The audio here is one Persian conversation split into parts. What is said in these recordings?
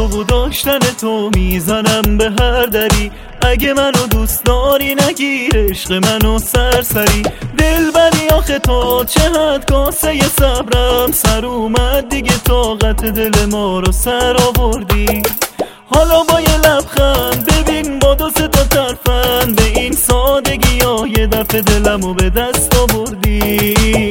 و داشتن تو میزنم به هر دری. اگه منو دوست داری نگیر عشق منو سرسری. دلبری آخه تا چه حد کاسه صبرم سر اومد دیگه، طاقت دل ما رو سر آوردی. حالا با یه لبخند ببین با دو سه تا ترفند، به این سادگی ها یه دفعه دلمو به دست آوردی.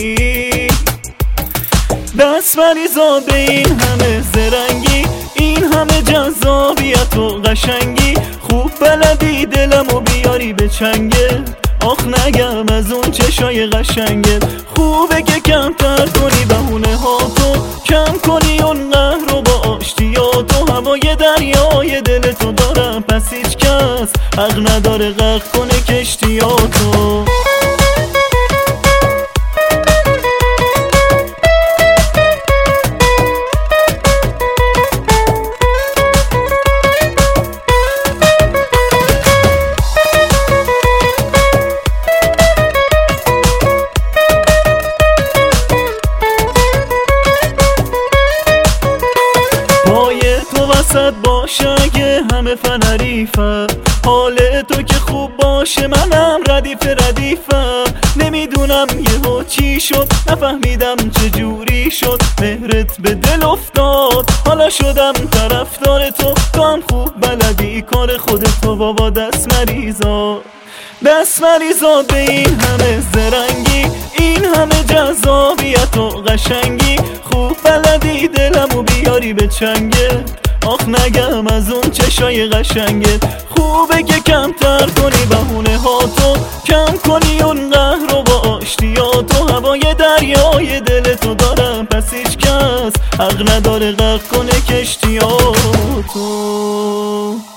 دست مریزا به این همه زرنگی، این همه جذابیت و قشنگی. خوب بلدی دلمو بیاری به چنگه، آخ نگم از اون چشای قشنگه. خوبه که کمتر کنی بهونه ها تو، کم کنی اون قهر رو با آشتیات و هوای دریای دل تو دارم، پس هیچ کس حق نداره غرق کنه کشتیاتو. وسط باشه اگه همه فن حریفم، حال تو که خوب باشه منم ردیفم. نمیدونم یهو چی شد، نفهمیدم چجوری شد، مهرت به دل افتاد حالا شدم طرفدار تو. تو هم خوب بلدی کار خودتو بابا. دست مریزا به این همه زرنگی، این همه جذابیت و قشنگی. خوب بلدی دلمو بیاری به چنگه، آخ نگم از اون چشای قشنگه. خوبه که کمتر کنی بهونه ها تو، کم کنی اون قهر رو با آشتیات و هوای دریای دل تو دارم، پس هیچ کس حق نداره غرق کنه کشتیاتو.